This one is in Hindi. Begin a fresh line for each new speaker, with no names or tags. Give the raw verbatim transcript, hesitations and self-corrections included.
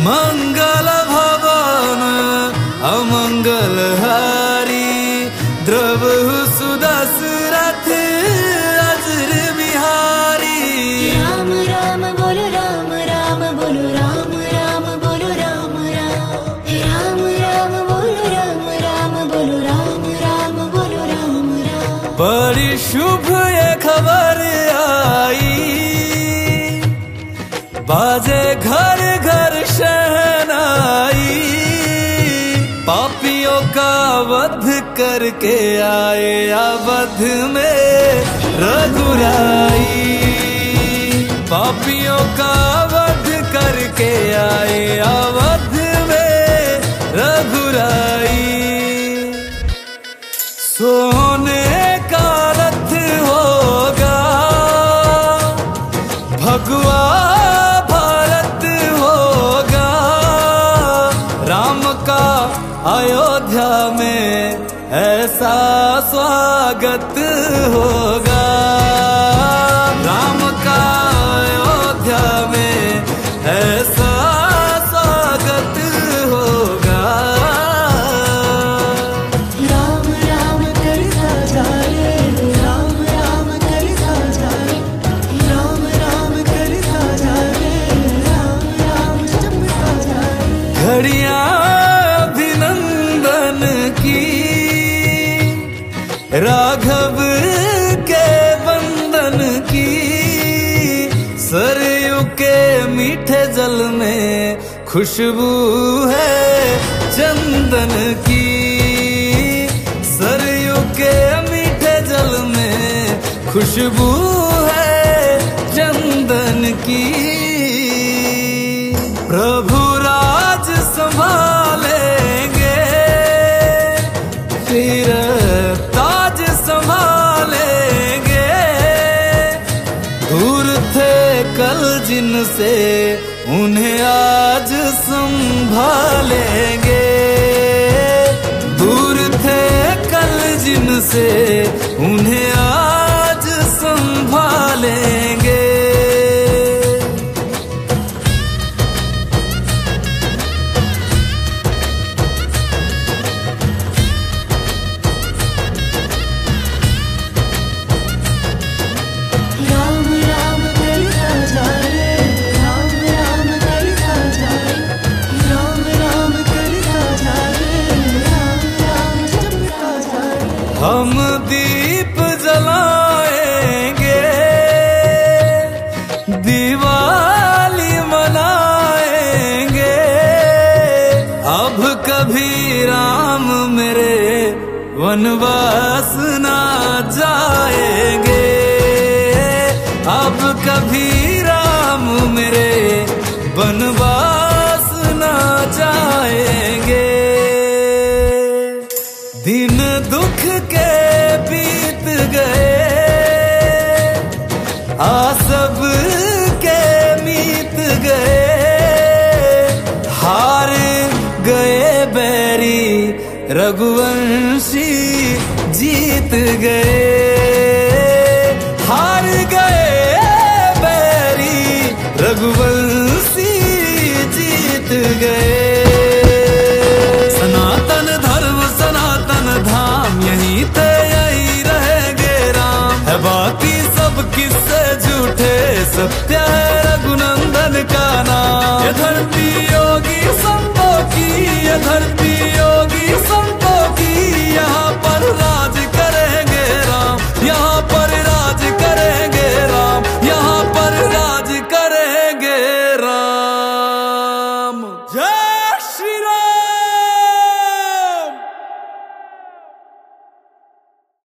मंगल भवन अमंगल हारी, द्रवहु सुदशरथ अजर बिहारी।
राम राम बोलो राम राम बोलो राम राम बोलो राम राम, राम राम बोलो राम राम बोलो राम राम बोलो राम राम।
बड़ी शुभ ये खबर आई, बाजे घर घर शहनाई। पापियों का वध करके आए अवध में रघुराई। पापियों का वध करके आए अवध में रघुराई। सोने का रथ होगा भगवा भारत होगा, राम का अयोध्या में ऐसा स्वागत होगा। राम का अयोध्या में ऐसा स्वागत होगा।
राम राम करता जाए, राम राम करता जाए, राम राम करता जाए, राम राम जपता जाए।
घड़ियां अभिनंदन की, राघव के बंदन की। सरयू के मीठे जल में खुशबू है चंदन की। सरयू के मीठे जल में खुशबू है चंदन की। प्रभु राज संभालेंगे, फिर ताज संभालेंगे। दूर थे कल जिनसे उन्हें आज संभालेंगे। दूर थे कल जिनसे उन्हें आज संभालेंगे।
राम राम करता जाए, राम राम करता जाए, राम राम करता जाए, राम राम जपता जाए।
हम दीप जलाएंगे, दिवाली मनाएंगे। अब कभी राम मेरे वनवास ना जाएंगे। अब कभी राम मेरे वनवास ना जाएंगे। दिन दुख के बीत गए, आसब के मीत गए। हार गए बैरी रघुवंशी जीत गए। हार गए बैरी रघुवंशी जीत गए। सनातन धर्म सनातन धाम यहीं ते यही रहेंगे राम। है बाकी सब किस्से झूठे, सत्य है रघुनंदन का नाम। ये धरती योगी संतों की, ये धरती